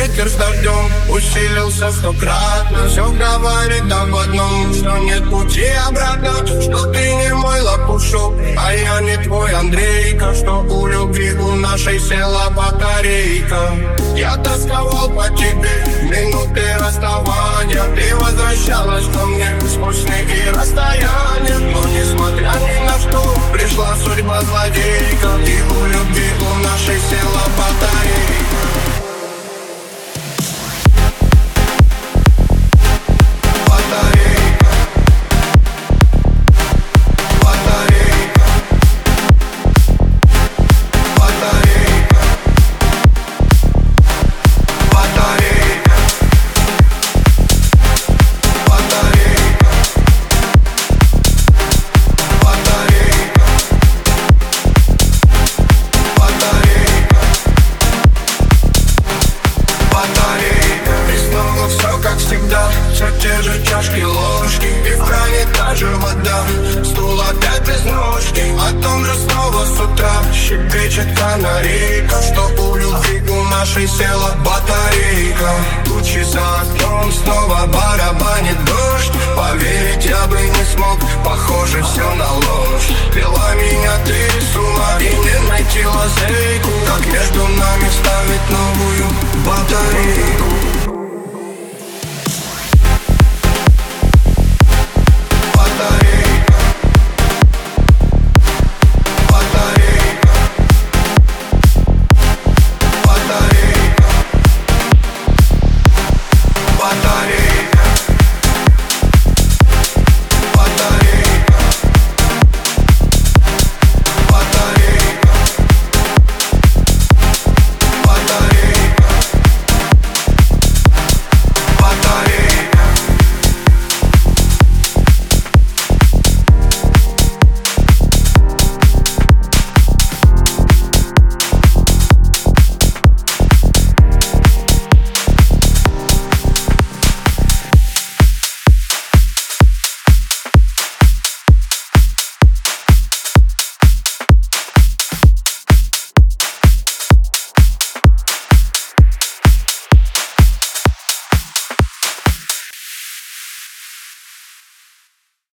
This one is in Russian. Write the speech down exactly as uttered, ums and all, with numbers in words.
ветер с дождем усилился стократно. Все говорит об одном, что нет пути обратно, что ты не мой лопушок, а я не твой Андрейка, что у любви у нашей села батарейка. Я тосковал по тебе, минуты расставания, ты возвращалась ко мне сквозь снег и расстояние. Но несмотря ни на что, пришла судьба злодейка, и у любви у нашей села батарейка. Все те же чашки, ложки, и в кране та же вода. Стул опять без ножки, о том же снова с утра щебечет канарейка, что у любви у нашей села батарейка. Тучи за окном, снова барабанит дождь. Поверить я бы не смог, похоже все на ложь. Вела меня ты с ума, и не найти лазейку, как между нами ставить новую батарейку.